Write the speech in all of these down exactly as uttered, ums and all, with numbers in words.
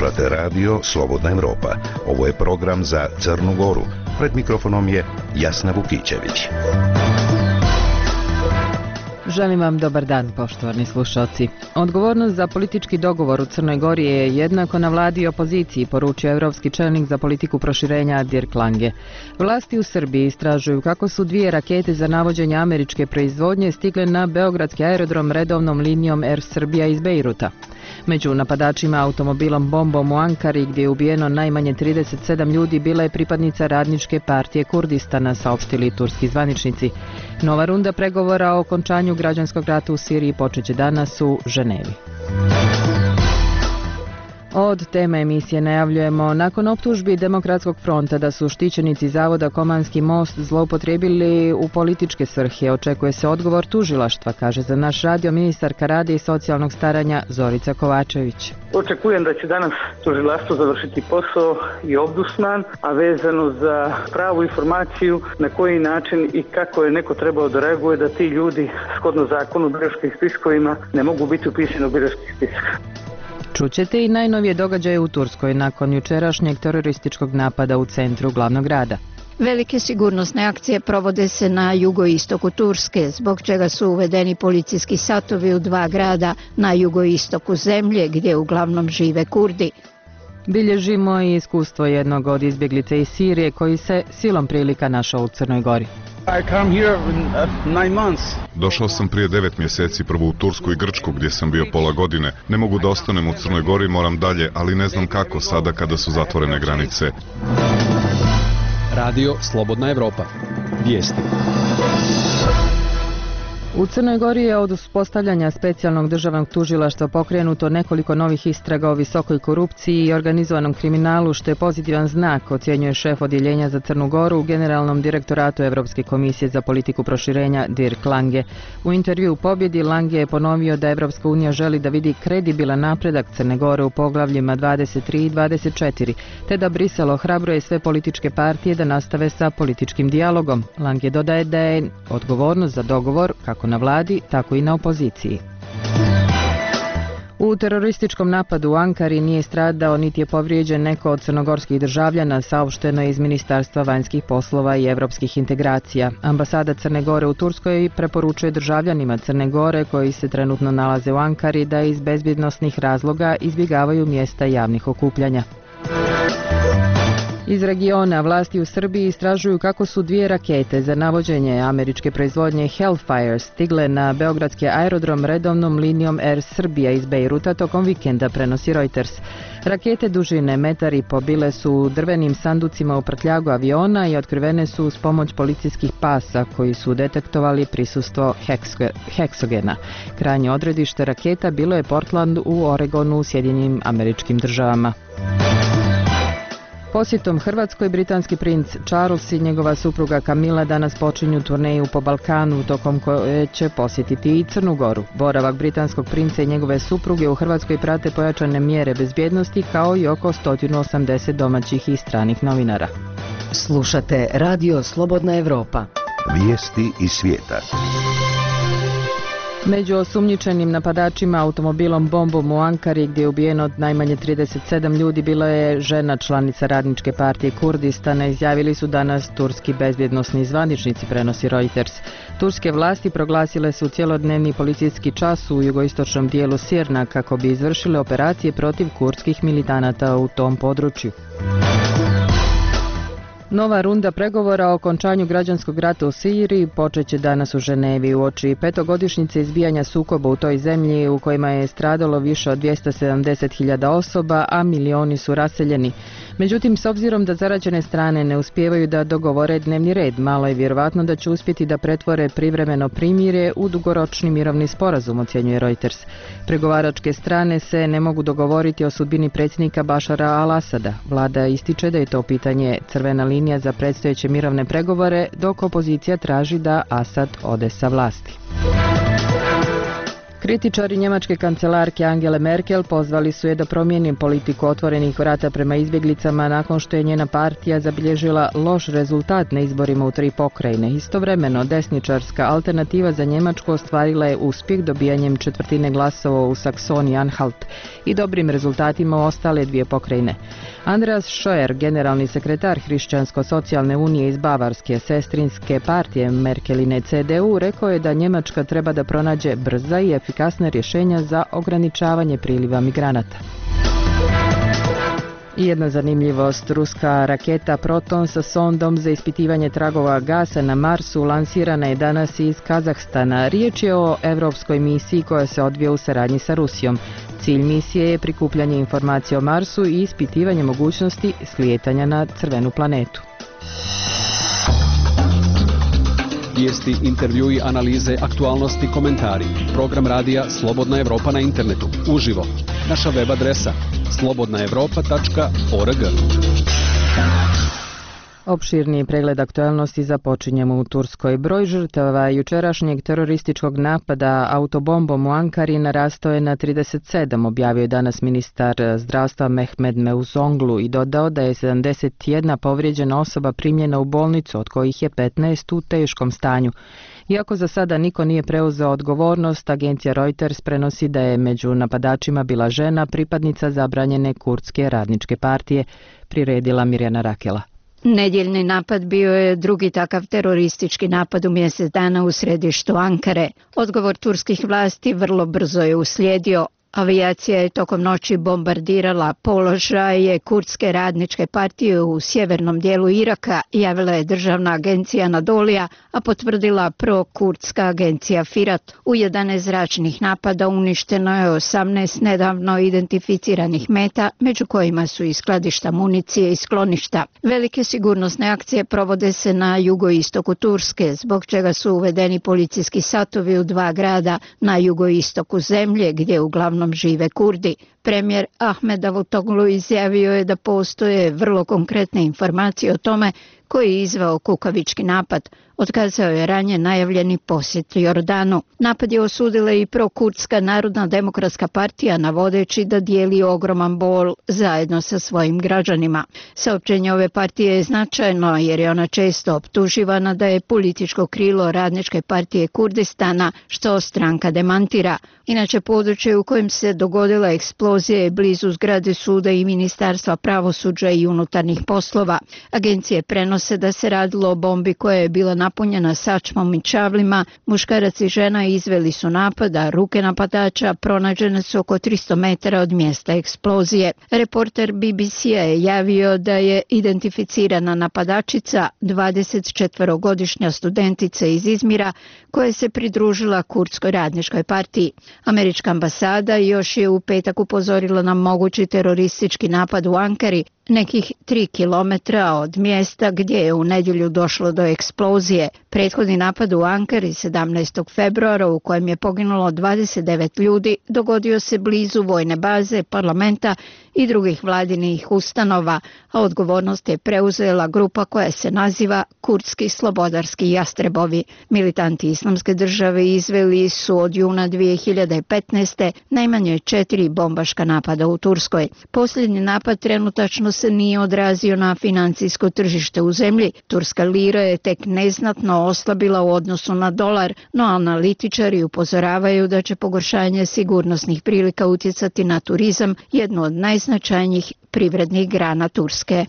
Slušate radio Slobodna Evropa. Ovo je program za Crnu Goru. Pred mikrofonom je Jasna Vukićević. Želim vam dobar dan, poštovani slušalci. Odgovornost za politički dogovor u Crnoj Gori je jednako na vladi i opoziciji, poručio evropski čelnik za politiku proširenja Dirk Lange. Vlasti u Srbiji istražuju kako su dvije rakete za navođenje američke proizvodnje stigle na beogradski aerodrom redovnom linijom Air Srbija iz Bejruta. Među napadačima automobilom bombom u Ankari, gdje je ubijeno najmanje trideset sedam ljudi, bila je pripadnica Radničke partije Kurdistana, saopštili turski zvaničnici. Nova runda pregovora o okončanju građanskog rata u Siriji počeće danas u Ženevi. Od teme emisije najavljujemo, nakon optužbi Demokratskog fronta da su štićenici zavoda Komanski most zloupotrijebili u političke svrhe, očekuje se odgovor tužilaštva, kaže za naš radio ministarka rada i socijalnog staranja Zorica Kovačević. Očekujem da će danas tužilaštvo završiti posao i ombudsman, a vezano za pravu informaciju na koji način i kako je neko trebao da reaguje da ti ljudi, shodno zakonu o biračkim spiskovima, ne mogu biti upisani u birački spisak. Čućete i najnovije događaje u Turskoj nakon jučerašnjeg terorističkog napada u centru glavnog grada. Velike sigurnosne akcije provode se na jugoistoku Turske, zbog čega su uvedeni policijski satovi u dva grada na jugoistoku zemlje, gdje uglavnom žive Kurdi. Bilježimo i iskustvo jednog od izbjeglica iz Sirije koji se silom prilika našao u Crnoj Gori. Došao sam prije devet mjeseci prvo u Tursku i Grčku gdje sam bio pola godine. Ne mogu da ostanem u Crnoj Gori, moram dalje, ali ne znam kako sada kada su zatvorene granice. Radio Slobodna Evropa. Vijesti. U Crnoj Gori je od uspostavljanja specijalnog državnog tužilaštva pokrenuto nekoliko novih istraga o visokoj korupciji i organizovanom kriminalu, što je pozitivan znak, ocjenjuje šef odjeljenja za Crnu Goru u Generalnom direktoratu Evropske komisije za politiku proširenja Dirk Lange. U intervju u Pobjedi Lange je ponovio da Evropska unija želi da vidi kredibilan napredak Crne Gore u poglavljima dvadeset tri i dvadeset četiri, te da Brisel ohrabruje sve političke partije da nastave sa političkim dijalogom. Lange dodaje da je odgovornost za dogovor kako na vladi, tako i na opoziciji. U terorističkom napadu u Ankari nije stradao niti je povrijeđen neko od crnogorskih državljana, saopšteno je iz Ministarstva vanjskih poslova i evropskih integracija. Ambasada Crne Gore u Turskoj preporučuje državljanima Crne Gore koji se trenutno nalaze u Ankari da iz bezbjednosnih razloga izbjegavaju mjesta javnih okupljanja. Iz regiona vlasti u Srbiji istražuju kako su dvije rakete za navođenje američke proizvodnje Hellfire stigle na beogradski aerodrom redovnom linijom Air Srbija iz Bejruta tokom vikenda, prenosi Reuters. Rakete dužine metar i po bile su u drvenim sanducima u prtljagu aviona i otkrivene su uz pomoć policijskih pasa koji su detektovali prisustvo heksogena. Krajnje odredište raketa bilo je Portland u Oregonu u Sjedinjenim Američkim Državama. Posjetom Hrvatskoj britanski princ Charles i njegova supruga Camilla danas počinju turneju po Balkanu, tokom koje će posjetiti i Crnu Goru. Boravak britanskog princa i njegove supruge u Hrvatskoj prate pojačane mjere bezbjednosti kao i oko sto osamdeset domaćih i stranih novinara. Slušate Radio Slobodna Evropa. Vijesti iz svijeta. Među osumnjičenim napadačima automobilom bombom u Ankari, gdje je ubijeno najmanje trideset sedam ljudi, bila je žena članica Radničke partije Kurdistana, izjavili su danas turski bezbjednosni zvaničnici, prenosi Reuters. Turske vlasti proglasile su cjelodnevni policijski čas u jugoistočnom dijelu Sirna kako bi izvršile operacije protiv kurdskih militanata u tom području. Nova runda pregovora o okončanju građanskog rata u Siriji počeće danas u Ženevi uoči petogodišnjice izbijanja sukoba u toj zemlji u kojima je stradalo više od dvjesto sedamdeset hiljada osoba, a milioni su raseljeni. Međutim, s obzirom da zarađene strane ne uspijevaju da dogovore dnevni red, malo je vjerovatno da će uspjeti da pretvore privremeno primirje u dugoročni mirovni sporazum, ocjenjuje Reuters. Pregovaračke strane se ne mogu dogovoriti o sudbini predsjednika Bašara al-Asada. Vlada ističe da je to pitanje crvena linija za predstojeće mirovne pregovore, dok opozicija traži da Asad ode sa vlasti. Kritičari njemačke kancelarke Angele Merkel pozvali su je da promijeni politiku otvorenih vrata prema izbjeglicama nakon što je njena partija zabilježila loš rezultat na izborima u tri pokrajine. Istovremeno, desničarska alternativa za Njemačku ostvarila je uspjeh dobijanjem četvrtine glasova u Saksoniji-Anhalt i dobrim rezultatima u ostale dvije pokrajine. Andreas Scheuer, generalni sekretar Hrišćansko-socijalne unije iz Bavarske sestrinske partije Merkeline C D U, rekao je da Njemačka treba da pronađe brza i efikasna rješenja za ograničavanje priliva migranata. I jedna zanimljivost, ruska raketa Proton sa sondom za ispitivanje tragova gasa na Marsu lansirana je danas iz Kazahstana. Riječ je o europskoj misiji koja se odvija u saradnji sa Rusijom. Cilj misije je prikupljanje informacija o Marsu i ispitivanje mogućnosti slijetanja na crvenu planetu. Vijesti, intervjui, analize, aktualnosti, komentari. Program radija Slobodna Evropa na internetu. Uživo. Naša web adresa slobodna evropa tačka org. Opširni pregled aktualnosti započinjemo u Turskoj. Broj žrtava jučerašnjeg terorističkog napada autobombom u Ankari narastao je na trideset sedam, objavio je danas ministar zdravstva Mehmed Mevzoglu i dodao da je sedamdeset jedna povrijeđena osoba primljena u bolnicu, od kojih je petnaest u teškom stanju. Iako za sada niko nije preuzeo odgovornost, agencija Reuters prenosi da je među napadačima bila žena, pripadnica zabranjene kurdske radničke partije, priredila Mirjana Rakela. Nedjeljni napad bio je drugi takav teroristički napad u mjesec dana u središtu Ankare. Odgovor turskih vlasti vrlo brzo je uslijedio. Avijacija je tokom noći bombardirala položaje kurdske radničke partije u sjevernom dijelu Iraka, javila je državna agencija Anadolija, a potvrdila pro-kurdska agencija Firat. U jedanaest zračnih napada uništeno je osamnaest nedavno identificiranih meta, među kojima su i skladišta municije i skloništa. Velike sigurnosne akcije provode se na jugoistoku Turske, zbog čega su uvedeni policijski satovi u dva grada na jugoistoku zemlje, gdje uglavnom žive Kurdi. Premijer Ahmed Davutoglu izjavio je da postoje vrlo konkretne informacije o tome koji je izveo kukavički napad. Otkazao je ranije najavljeni posjet Jordanu. Napad je osudila i prokurdska Narodna demokratska partija, navodeći da dijeli ogroman bol zajedno sa svojim građanima. Saopćenje ove partije je značajno jer je ona često optuživana da je političko krilo Radničke partije Kurdistana, što stranka demantira. Inače, područje u kojem se dogodila eksplozija je blizu zgrade suda i Ministarstva pravosuđa i unutarnjih poslova. Agencije prenose da se radilo o bombi koja je bila napunjena sačmom i čavlima. Muškarac i žena izveli su napad, a ruke napadača pronađene su oko tristo metara od mjesta eksplozije. Reporter B B C-a je javio da je identificirana napadačica dvadesetčetverogodišnja studentica iz Izmira koja se pridružila Kurdskoj radničkoj partiji. Američka ambasada još je u petak upozorila na mogući teroristički napad u Ankari, nekih tri kilometra od mjesta gdje je u nedjelju došlo do eksplozije. Prethodni napad u Ankari sedamnaestog februara u kojem je poginulo dvadeset devet ljudi dogodio se blizu vojne baze, parlamenta i drugih vladinih ustanova, a odgovornost je preuzela grupa koja se naziva Kurdski slobodarski jastrebovi. Militanti Islamske države izveli su od juna dvije hiljade petnaeste najmanje četiri bombaška napada u Turskoj. Posljednji napad trenutačno se nije odrazio na financijsko tržište u zemlji. Turska lira je tek neznatno oslabila u odnosu na dolar, no analitičari upozoravaju da će pogoršanje sigurnosnih prilika utjecati na turizam, jednu od najznačajnijih privrednih grana Turske.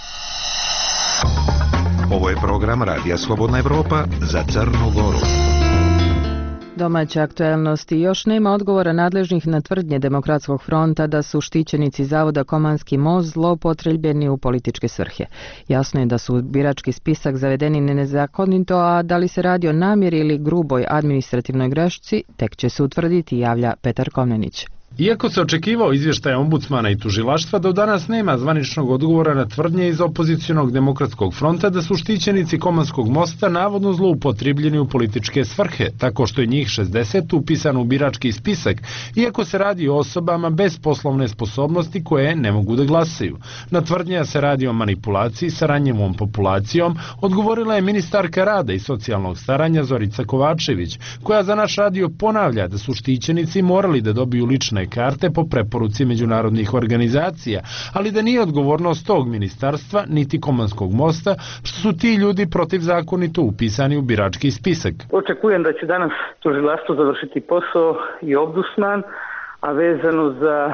Ovo je program Radija Slobodna Evropa za Crnu Goru. Domaće aktualnosti. Još nema odgovora nadležnih na tvrdnje Demokratskog fronta da su štićenici zavoda Komanski most zloupotrebljeni u političke svrhe. Jasno je da su u birački spisak zavedeni nezakonito, a da li se radi o namjeri ili gruboj administrativnoj grešci, tek će se utvrditi, javlja Petar Komnenić. Iako se očekivao izvještaj ombudsmana i tužilaštva, do danas nema zvaničnog odgovora na tvrdnje iz opozicionog demokratskog fronta da su štićenici Komanskog mosta navodno zloupotrebljeni u političke svrhe, tako što je njih šezdeset upisano u birački spisak, iako se radi o osobama bez poslovne sposobnosti koje ne mogu da glasaju. Na tvrdnje se radi o manipulaciji sa ranjivom populacijom odgovorila je ministarka rada i socijalnog staranja Zorica Kovačević, koja za naš radio ponavlja da su štićenici morali da dobiju lične karte po preporuci međunarodnih organizacija, ali da nije odgovornost tog ministarstva niti Komanskog mosta što su ti ljudi protivzakonito upisani u birački spisak. Očekujem da će danas tužilaštvo završiti posao i ombudsman, a vezano za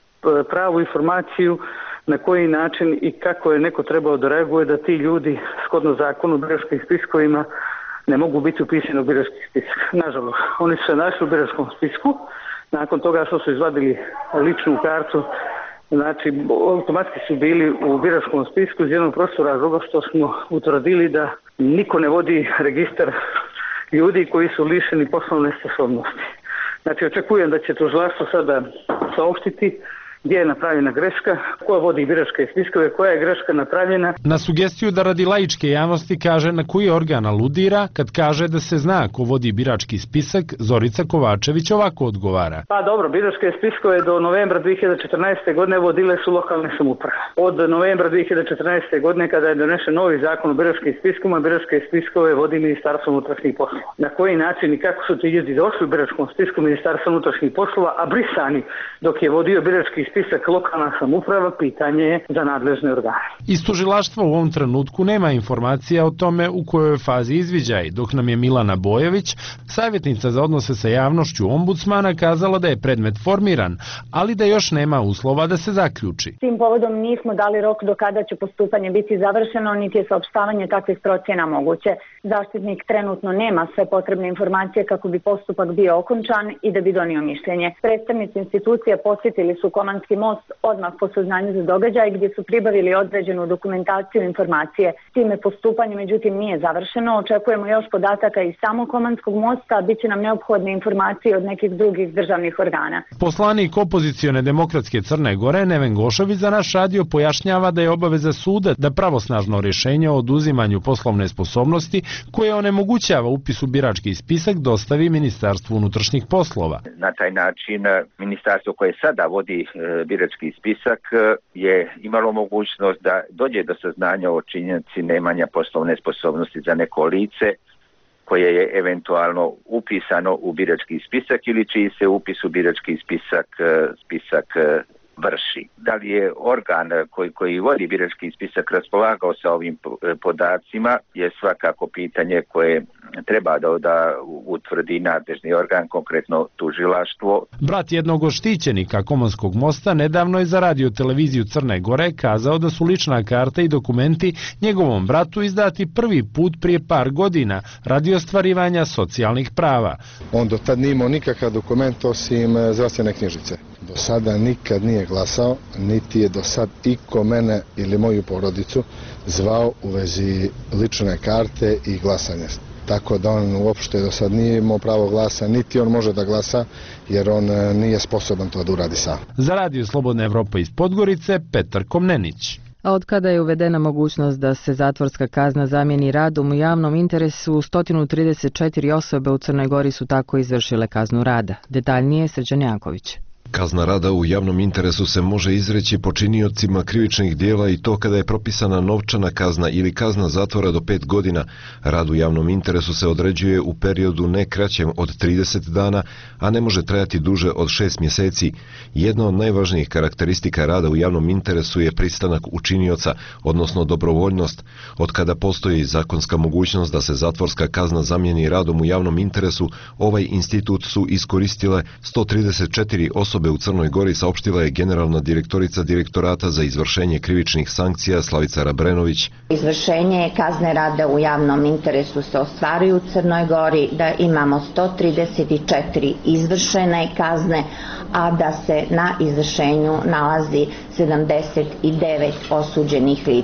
pravu informaciju na koji način i kako je neko trebao da reaguje da ti ljudi shodno zakonu u biračkim spiskovima ne mogu biti upisani u birački spisak. Nažalost, oni su se našli u biračkom spisku. Nakon toga što su izvadili ličnu kartu, znači automatski su bili u biračkom spisku iz jednog prostog razloga što smo utvrdili da niko ne vodi registar ljudi koji su lišeni poslovne sposobnosti. Znači očekujem da će tužilaštvo sada saopštiti gdje je napravljena greška, ko vodi biračke spiskove, koja je greška napravljena. Na sugestiju da radi laičke javnosti kaže na koji organ aludira kad kaže da se zna ko vodi birački spisak, Zorica Kovačević ovako odgovara. Pa dobro, biračke spiskove do novembra dvije hiljade četrnaeste. godine vodile su lokalne samouprave. Od novembra dvije hiljade četrnaeste. godine kada je donesen novi zakon o biračkim spiskovima, biračke spiskove vodi Ministarstvo unutrašnjih poslova. Na koji način i kako su ti ljudi došli u biračkom spisku Ministarstva unutrašnjih poslova, a brisani dok je vodio birački spisak lokalna samouprava, pitanje je za nadležne organe. Iz tužilaštva u ovom trenutku nema informacija o tome u kojoj fazi izviđaj, dok nam je Milana Bojović, savjetnica za odnose sa javnošću ombudsmana, kazala da je predmet formiran, ali da još nema uslova da se zaključi. Tim povodom nismo dali rok do kada će postupanje biti završeno, niti je saopštavanje takvih procjena moguće. Zaštitnik trenutno nema sve potrebne informacije kako bi postupak bio okončan i da bi donio mišljenje. Predstavnici institucije posjetili su Komanski most odmah po saznanju za događaj gdje su pribavili određenu dokumentaciju i informacije. Time postupanje međutim nije završeno. Očekujemo još podataka iz samog Komanskog mosta, bit će nam neophodne informacije od nekih drugih državnih organa. Poslanik opozicione demokratske Crne Gore Neven Gošović za naš radio pojašnjava da je obaveza suda da pravosnažno rješenje o oduzimanju poslovne sposobnosti koje onemogućava upis u birački spisak dostavi Ministarstvu unutrašnjih poslova. Na taj način ministarstvo koje sada vodi birački spisak je imalo mogućnost da dođe do saznanja o činjenici nemanja poslovne sposobnosti za neko lice koje je eventualno upisano u birački spisak ili čiji se upis u birački spisak spisak vrši. Da li je organ koji, koji vodi birački spisak raspolagao sa ovim podacima je svakako pitanje koje treba da, da utvrdi nadležni organ, konkretno tužilaštvo. Brat jednog od štićenika Komanskog mosta nedavno je za radio televiziju Crne Gore kazao da su lična karta i dokumenti njegovom bratu izdati prvi put prije par godina radi ostvarivanja socijalnih prava. On do tad nije imao nikakav dokument osim zdravstvene knjižice. Do sada nikad nije glasao, niti je do sad iko mene ili moju porodicu zvao u vezi lične karte i glasanja. Tako da on uopšte do sad nije imao pravo glasa, niti on može da glasa, jer on nije sposoban to da uradi sam. Za radio Slobodna Evropa iz Podgorice, Petar Komnenić. A od kada je uvedena mogućnost da se zatvorska kazna zamijeni radom u javnom interesu, sto trideset četiri osobe u Crnoj Gori su tako izvršile kaznu rada. Detaljnije Srđan Janković. Kazna rada u javnom interesu se može izreći počiniocima krivičnih dijela i to kada je propisana novčana kazna ili kazna zatvora do pet godina. Rad u javnom interesu se određuje u periodu ne kraćem od trideset dana, a ne može trajati duže od šest mjeseci. Jedna od najvažnijih karakteristika rada u javnom interesu je pristanak učinioca, odnosno dobrovoljnost. Od kada postoji zakonska mogućnost da se zatvorska kazna zamijeni radom u javnom interesu, ovaj institut su iskoristile sto trideset četiri osobe u Crnoj Gori, saopštila je generalna direktorica Direktorata za izvršenje krivičnih sankcija Slavica Rabrenović. Izvršenje kazne rada u javnom interesu se ostvaruje u Crnoj Gori, da imamo sto trideset četiri izvršene kazne, a da se na izvršenju nalazi sedamdeset devet osuđenih lica.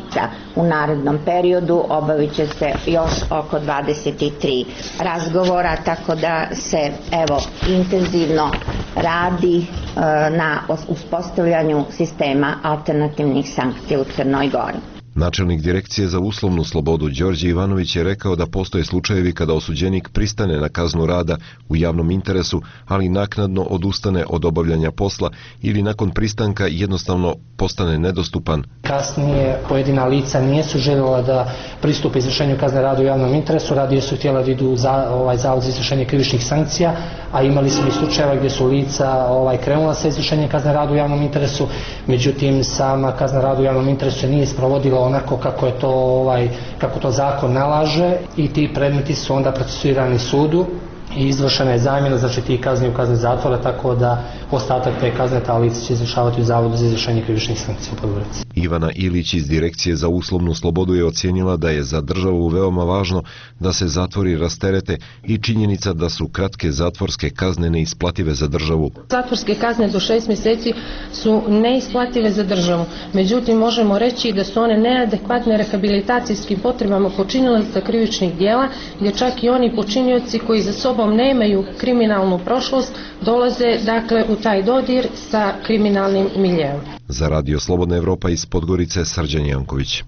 U narednom periodu obavit će se još oko dvadeset tri razgovora, tako da se evo intenzivno radi e, na uspostavljanju sistema alternativnih sankcija u Crnoj Gori. Načelnik Direkcije za uslovnu slobodu Đorđe Ivanović je rekao da postoje slučajevi kada osuđenik pristane na kaznu rada u javnom interesu, ali naknadno odustane od obavljanja posla ili nakon pristanka jednostavno postane nedostupan. Kasnije pojedina lica nisu željela da pristupe izvršenju kazne rada u javnom interesu, radije su htjela da idu za ovaj zavod za izvršenje krivičnih sankcija, a imali smo i slučajeva gdje su lica ovaj krenula sa izvršenjem kazne rada u javnom interesu, međutim sama kazna rada u javnom interesu se nije sprovodila onako kako je to ovaj kako to zakon nalaže i ti predmeti su onda procesuirani sudu i izvršena je zamjena, znači ti kazni u kazne zatvora, tako da ostatak te kazne ta lica će izvršavati u Zavodu za izvršenje krivičnih sankcija u Podgorici. Ivana Ilić iz Direkcije za uslovnu slobodu je ocijenila da je za državu veoma važno da se zatvori rasterete i činjenica da su kratke zatvorske kazne neisplative za državu. Zatvorske kazne do šest mjeseci su neisplative za državu, međutim možemo reći da su one neadekvatne rehabilitacijskim potrebama počinilaca krivičnih djela, gdje čak i oni počinioci koji za sobom nemaju kriminalnu prošlost dolaze dakle u taj dodir sa kriminalnim miljeom. Za Radio Slobodna Evropa iz Podgorice, Srđan Janković.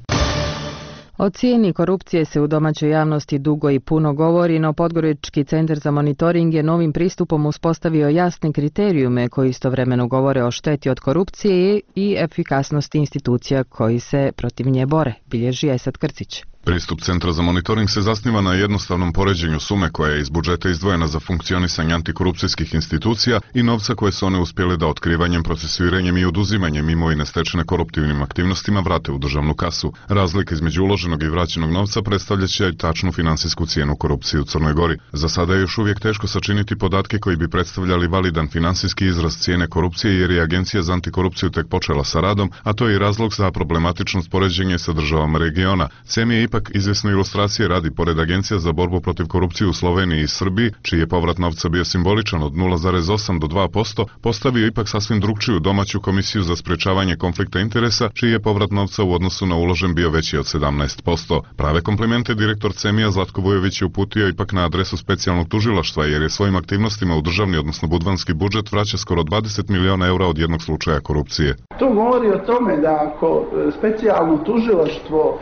O cijeni korupcije se u domaćoj javnosti dugo i puno govori, no Podgorički centar za monitoring je novim pristupom uspostavio jasne kriterijume koji istovremeno govore o šteti od korupcije i efikasnosti institucija koji se protiv nje bore, bilježi Esad Krcić. Pristup Centra za monitoring se zasniva na jednostavnom poređenju sume koja je iz budžeta izdvojena za funkcionisanje antikorupcijskih institucija i novca koje su one uspjele da otkrivanjem, procesuiranjem i oduzimanjem imovine stečene koruptivnim aktivnostima vrate u državnu kasu. Razlika između uloženog i vraćenog novca predstavljaće tačnu finansijsku cijenu korupcije u Crnoj Gori. Za sada je još uvijek teško sačiniti podatke koji bi predstavljali validan finansijski izraz cijene korupcije jer je Agencija za antikorupciju tek počela sa radom, a to je i razlog za problematično poređenje sa državama regiona. C E M je ipak izvjesno ilustracije radi pored Agencija za borbu protiv korupcije u Sloveniji i Srbiji, čiji je povrat novca bio simboličan od nula zarez osam do dva posto, postavio ipak sasvim drugčiju domaću komisiju za sprečavanje konflikta interesa, čiji je povrat novca u odnosu na uložen bio veći od sedamnaest posto. Prave komplimente direktor C E M I-a Zlatko Vujović je uputio ipak na adresu specijalnog tužilaštva, jer je svojim aktivnostima u državni, odnosno budvanski budžet vraća skoro dvadeset miliona eura od jednog slučaja korupcije. To govori o tome da ako specijalno tužilaštvo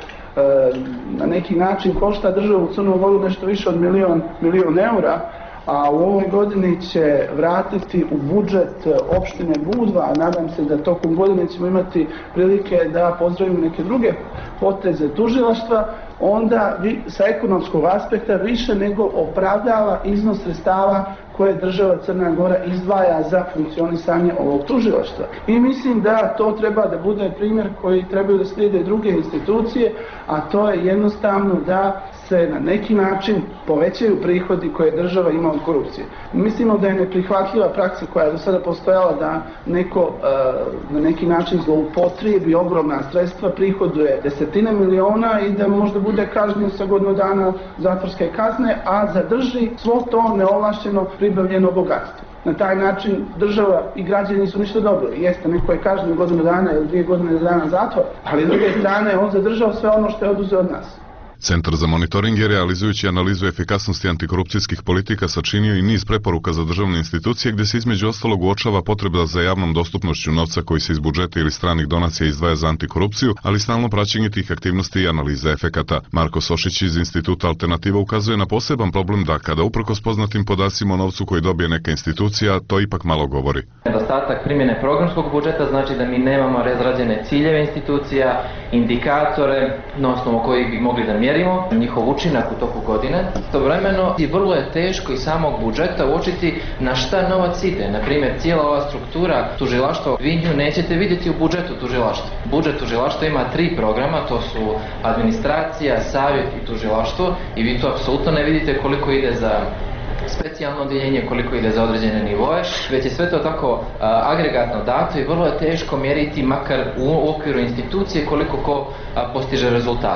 na neki način košta državu u Crnu Goru nešto više od milion, milion eura, a u ovoj godini će vratiti u budžet opštine Budva, a nadam se da tokom godine ćemo imati prilike da pozdravimo neke druge poteze tužilaštva, onda vi, sa ekonomskog aspekta više nego opravdava iznos sredstava koje država Crna Gora izdvaja za funkcionisanje ovog tužilaštva. I mislim da to treba da bude primjer koji trebaju da slijede druge institucije, a to je jednostavno da se na neki način povećaju prihodi koje država ima od korupcije. Mislimo da je neprihvatljiva praksa koja je do sada postojala da neko na neki način zloupotrijebi ogromna sredstva, prihoduje desetine miliona i da možda bude kažnjen sa godinu dana zatvorske kazne, a zadrži svo to neovlašćeno pribavljeno bogatstvo. Na taj način država i građani nisu ništa dobili. Jeste, neko je kažnjen godinu dana ili dvije godine dana zatvora, ali s druge strane on zadržao sve ono što je oduzeo od nas. Centar za monitoring je realizujući analizu efikasnosti antikorupcijskih politika sačinio i niz preporuka za državne institucije gdje se između ostalog uočava potreba za javnom dostupnošću novca koji se iz budžeta ili stranih donacija izdvaja za antikorupciju, ali stalno praćenje tih aktivnosti i analiza efekata. Marko Sošić iz Instituta Alternativa ukazuje na poseban problem da kada uprkos poznatim podacima o novcu koji dobije neka institucija, to ipak malo govori. Nedostatak primjene programskog budžeta znači da mi nemamo razrađene ciljeve institucija, indikatore na osnovu kojih bi mogli da mjerimo njihov učinak u toku godine. Istovremeno i vrlo je teško iz samog budžeta uočiti na šta novac ide. Na primjer, cijela ova struktura tužilaštva, vi nju nećete vidjeti u budžetu tužilaštva. Budžet tužilaštva ima tri programa, to su administracija, savjet i tužilaštvo, i vi to apsolutno ne vidite koliko ide za specijalno odjeljenje, koliko ide za određene nivoe, već je sve to tako a, agregatno dato i vrlo je teško mjeriti makar u okviru institucije koliko ko a, postiže rezultate.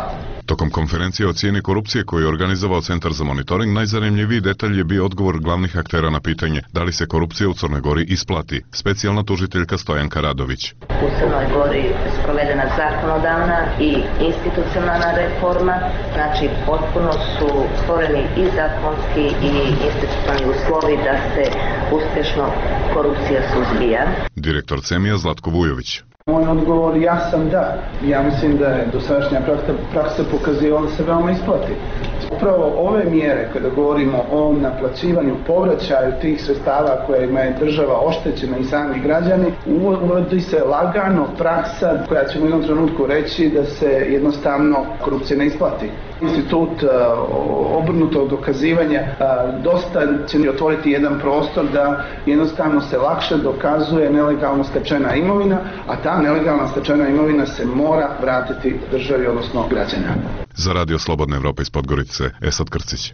Tokom konferencije o cijeni korupcije koju je organizovao Centar za monitoring, najzanimljiviji detalj je bio odgovor glavnih aktera na pitanje da li se korupcija u Crnoj Gori isplati. Specijalna tužiteljka Stojanka Radović. U Crnoj Gori sprovedena zakonodavna i institucionalna reforma, znači potpuno su stvoreni i zakonski i institucionalni uslovi da se uspješno korupcija suzbija. Direktor Cemija Zlatko Vujović. Moj odgovor jasan da. Ja mislim da je dosadašnja praksa, praksa pokazivala da se veoma isplati. Upravo ove mjere, kada govorimo o naplaćivanju, povraćaju tih sredstava kojima je država oštećena i sami građani, uvodi se lagano praksa koja će u jednom trenutku reći da se jednostavno korupcija ne isplati. Institut uh, obrnutog dokazivanja uh, dosta će otvoriti jedan prostor da jednostavno se lakše dokazuje nelegalno stečena imovina, a ta nelegalna stečena imovina se mora vratiti državi, odnosno građana. Za Radio Slobodna Evropa iz Podgorice, Esad Krcić.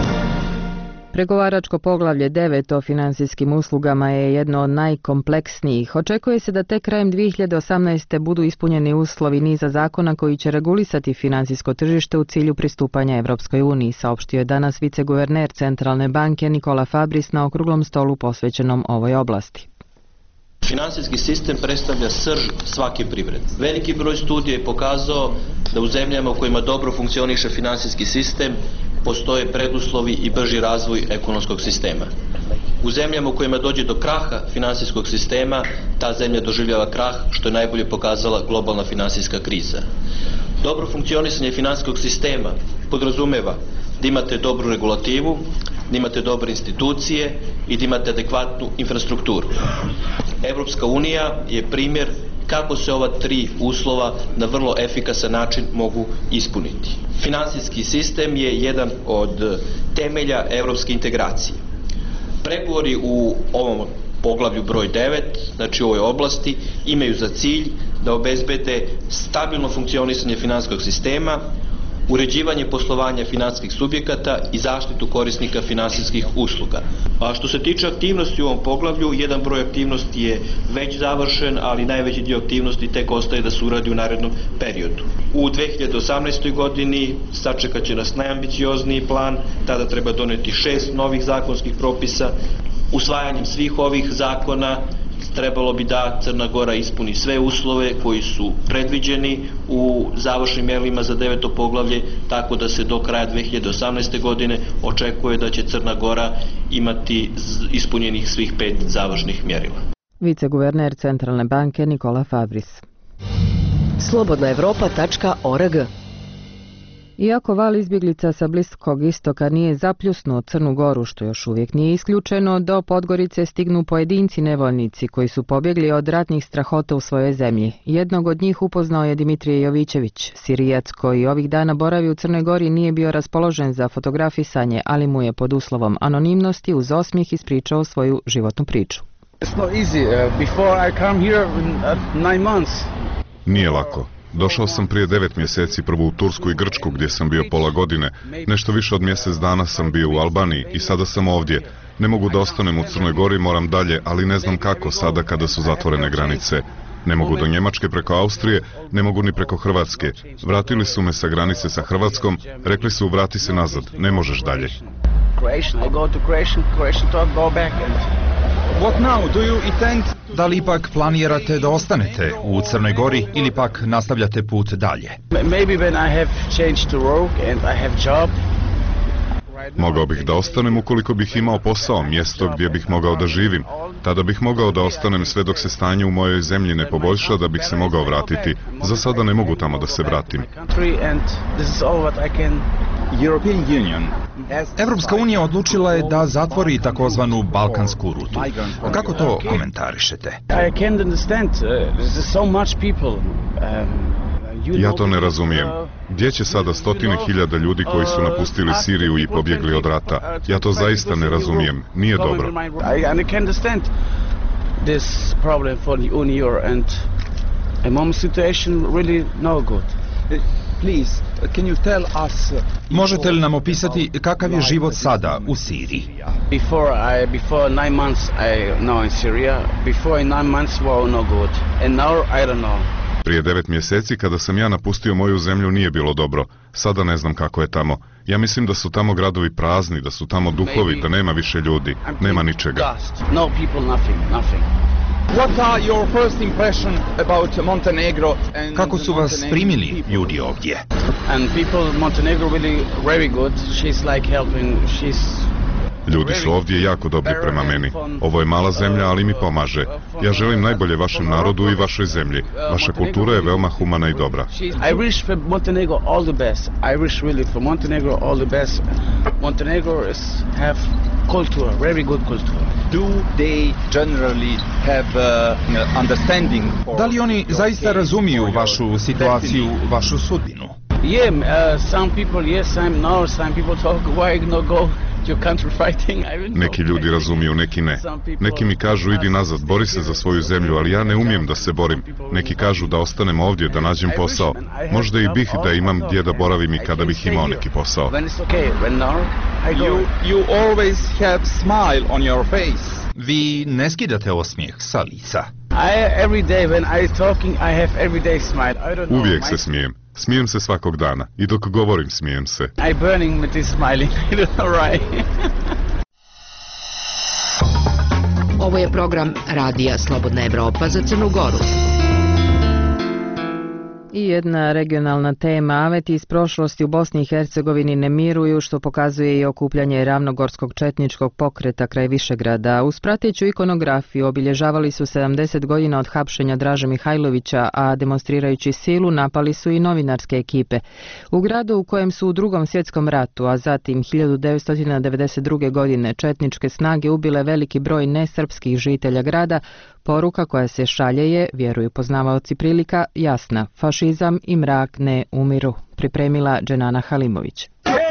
Pregovaračko poglavlje devet o finansijskim uslugama je jedno od najkompleksnijih. Očekuje se da tek krajem dvije hiljade osamnaeste. budu ispunjeni uslovi niza zakona koji će regulisati finansijsko tržište u cilju pristupanja Evropskoj uniji, saopštio je danas viceguverner Centralne banke Nikola Fabris na okruglom stolu posvećenom ovoj oblasti. Finansijski sistem predstavlja srž svake privrede. Veliki broj studija je pokazao da u zemljama u kojima dobro funkcioniše finansijski sistem postoje preduslovi i brži razvoj ekonomskog sistema. U zemljama u kojima dođe do kraha finansijskog sistema, ta zemlja doživljava krah, što je najbolje pokazala globalna finansijska kriza. Dobro funkcionisanje finansijskog sistema podrazumeva da imate dobru regulativu, da imate dobre institucije i da imate adekvatnu infrastrukturu. Evropska unija je primjer kako se ova tri uslova na vrlo efikasan način mogu ispuniti. Finansijski sistem je jedan od temelja evropske integracije. Pregovori u ovom poglavlju broj devet, znači u ovoj oblasti, imaju za cilj da obezbede stabilno funkcionisanje finansijskog sistema, uređivanje poslovanja finansijskih subjekata i zaštitu korisnika finansijskih usluga. A što se tiče aktivnosti u ovom poglavlju, jedan broj aktivnosti je već završen, ali najveći dio aktivnosti tek ostaje da se uradi u narednom periodu. U dve hiljade osamnaestoj. godini sačekat će nas najambiciozniji plan, tada treba doneti šest novih zakonskih propisa. Usvajanjem svih ovih zakona trebalo bi da Crna Gora ispuni sve uslove koji su predviđeni u završnim mjerilima za deveto poglavlje, tako da se do kraja dve hiljade osamnaeste. godine očekuje da će Crna Gora imati ispunjenih svih pet završnih mjerila. Viceguverner Centralne banke Nikola Fabris. slobodna evropa tačka org. Iako val izbjeglica sa Bliskog istoka nije zapljusnuo Crnu Goru, što još uvijek nije isključeno, do Podgorice stignu pojedinci nevoljnici koji su pobjegli od ratnih strahota u svojoj zemlji. Jednog od njih upoznao je Dimitrije Jovićević, Sirijac koji ovih dana boravi u Crnoj Gori, nije bio raspoložen za fotografisanje, ali mu je pod uslovom anonimnosti uz osmijeh ispričao svoju životnu priču. Nije lako. Došao sam prije devet mjeseci prvo u Tursku i Grčku gdje sam bio pola godine. Nešto više od mjesec dana sam bio u Albaniji i sada sam ovdje. Ne mogu da ostanem u Crnoj Gori, moram dalje, ali ne znam kako sada kada su zatvorene granice. Ne mogu do Njemačke preko Austrije, ne mogu ni preko Hrvatske. Vratili su me sa granice sa Hrvatskom, rekli su vrati se nazad, ne možeš dalje. Da li ipak planirate da ostanete u Crnoj Gori ili pak nastavljate put dalje? Mogao bih da ostanem ukoliko bih imao posao, mjesto gdje bih mogao da živim. Tada bih mogao da ostanem sve dok se stanje u mojoj zemlji ne poboljša da bih se mogao vratiti. Za sada ne mogu tamo da se vratim. Evropska unija odlučila je da zatvori takozvanu balkansku rutu. Kako to komentarišete? Ja to ne razumijem. Gdje će sada stotine hiljada ljudi koji su napustili Siriju i pobjegli od rata? Ja to zaista ne razumijem. Nije dobro. Možete li nam opisati kakav je život sada u Siriji? Prije devet mjeseci kada sam ja napustio moju zemlju nije bilo dobro. Sada ne znam kako je tamo. Ja mislim da su tamo gradovi prazni, da su tamo duhovi, da nema više ljudi, nema ničega. No people, nothing, nothing. What are your first impression about Montenegro? Kako su vas primili ljudi ovdje? And people Montenegro really very good. She's like helping. She's Ljudi su ovdje jako dobri prema meni. Ovo je mala zemlja, ali mi pomaže. Ja želim najbolje vašem narodu i vašoj zemlji. Vaša kultura je veoma humana i dobra. I wish for Montenegro all the best. I wish really for Montenegro all the best. Montenegro is have culture, very good culture. Do they generally have uh, understanding for... Da li oni zaista razumiju vašu situaciju, vašu sudbinu? Yeah, uh, some people yes, some no, some people talk why not go your country fighting. I don't know. Neki ljudi razumiju, neki ne. Neki mi kažu idi nazad, bori se za svoju zemlju, ali ja ne umijem da se borim. Neki kažu da ostanem ovdje, da nađem posao. Možda i bih da imam gdje da boravim i kada bih imao neki posao. You, you always have smile on your face. Vi ne skidate osmijeh sa lica. I every day when I talking I have every day smile. I don't know. Uvijek se smijem. Smijem se svakog dana i dok govorim smijem se. I burning with this smiling. Right. Ovo je program Radija Slobodna Evropa za Crnu Goru. I jedna regionalna tema. Aveti iz prošlosti u Bosni i Hercegovini ne miruju, što pokazuje i okupljanje ravnogorskog četničkog pokreta kraj Višegrada. Uz prateću ikonografiju obilježavali su sedamdeset godina od hapšenja Draže Mihajlovića, a demonstrirajući silu napali su i novinarske ekipe. U gradu u kojem su u Drugom svjetskom ratu, a zatim hiljadu devetsto devedeset druge. godine četničke snage ubile veliki broj nesrpskih žitelja grada, poruka koja se šalje je, vjeruju poznavaoci prilika, jasna. Fašizam i mrak ne umiru. Pripremila Dženana Halimović.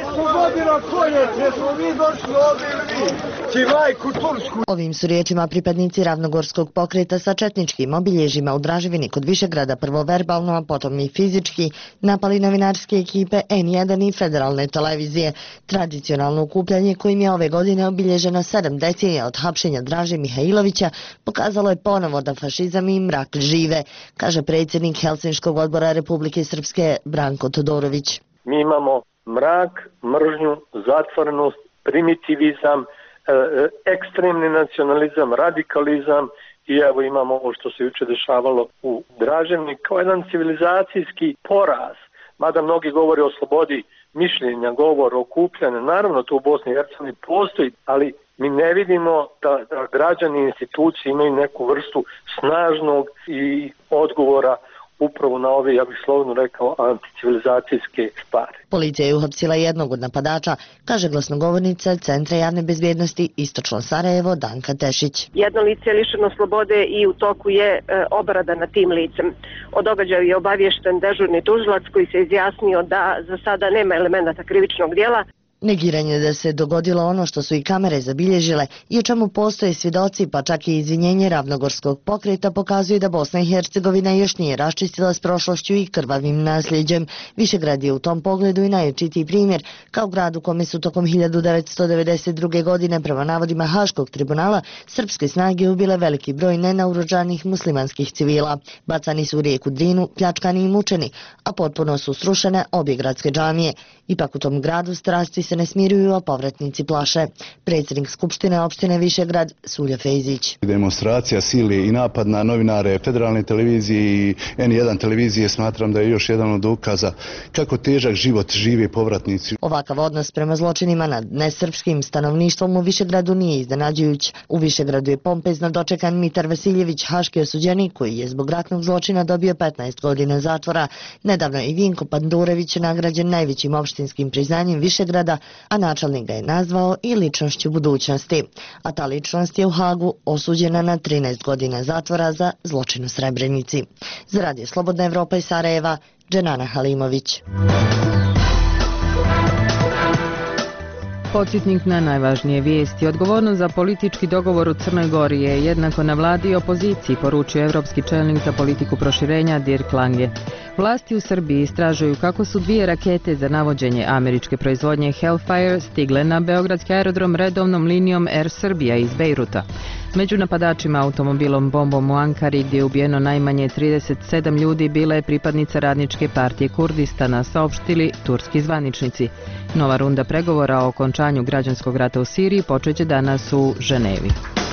Ovim su riječima pripadnici ravnogorskog pokreta sa četničkim obilježjima u Draževini kod Višegrada prvo verbalno, a potom i fizički napali novinarske ekipe en jedan i federalne televizije. Tradicionalno okupljanje kojim je ove godine obilježeno sedam decenija od hapšenja Draže Mihajlovića pokazalo je ponovo da fašizam i mrak žive, kaže predsjednik Helsinškog odbora Republike Srpske Branko Todorović. Mi imamo mrak, mržnju, zatvorenost, primitivizam, ekstremni nacionalizam, radikalizam i evo imamo ovo što se juče dešavalo u Draževni kao jedan civilizacijski poraz. Mada mnogi govore o slobodi mišljenja, govor o okupljanju, naravno to u Bosni i Hercegovini postoji, ali mi ne vidimo da, da građani i institucije imaju neku vrstu snažnog i odgovora upravo na ove, ja bih slovno rekao, anticivilizacijske stvari. Policija je uhapsila jednog od napadača, kaže glasnogovornica Centra javne bezbjednosti Istočno Sarajevo Danka Tešić. Jedno lice je lišeno slobode i u toku je e, obrada nad tim licem. O događaju je obaviješten dežurni tužilac koji se izjasnio da za sada nema elemenata krivičnog djela. Negiranje da se dogodilo ono što su i kamere zabilježile i o čemu postoje svjedoci, pa čak i izvinjenje ravnogorskog pokreta pokazuje da Bosna i Hercegovina još nije raščistila s prošlošću i krvavim nasljeđem. Višegrad je u tom pogledu i najočitiji primjer, kao grad u kome su tokom hiljadu devetsto devedeset druge. godine prema navodima Haškog tribunala srpske snage ubile veliki broj nenaoružanih muslimanskih civila. Bacani su u rijeku Drinu, pljačkani i mučeni, a potpuno su srušene obje gradske džamije. Ipak u tom gradu strasti se ne smiruju, a povratnici plaše. Predsjednik Skupštine opštine Višegrad Sulja Fejzić. Demonstracija sile i napad na novinare federalne televizije i en jedan televizije smatram da je još jedan od dokaza kako težak život žive povratnici. Ovakav odnos prema zločinima nad nesrpskim stanovništvom u Višegradu nije iznenađujuć. U Višegradu je pompezno dočekan Mitar Vasiljević, haški osuđenik koji je zbog ratnog zločina dobio petnaest godina zatvora. Nedavno je i Vinko Pandurević nagrađen najvećim opštinskim priznanjem Višegrada, a načelnik ga je nazvao i ličnošću budućnosti. A ta ličnost je u Hagu osuđena na trinaest godina zatvora za zločin u Srebrenici. Za Radio Slobodna Evropa iz Sarajeva, Dženana Halimović. Podsjetnik na najvažnije vijesti. Odgovornost za politički dogovor u Crnoj Gori je jednako na vladi i opoziciji, poručio evropski čelnik za politiku proširenja Dirk Lange. Vlasti u Srbiji istražuju kako su dvije rakete za navođenje američke proizvodnje Hellfire stigle na beogradski aerodrom redovnom linijom Air Srbija iz Bejruta. Među napadačima automobilom bombom u Ankari, gdje je ubijeno najmanje trideset sedam ljudi, bila je pripadnica Radničke partije Kurdistana, saopštili turski zvaničnici. Nova runda pregovora o okončanju građanskog rata u Siriji počeće danas u Ženevi.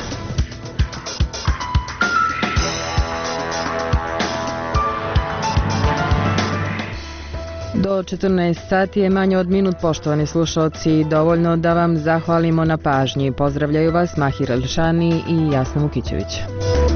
Do četrnaest sati je manje od minut, poštovani slušalci, dovoljno da vam zahvalimo na pažnji. Pozdravljaju vas Mahir Elšani i Jasna Vukićević.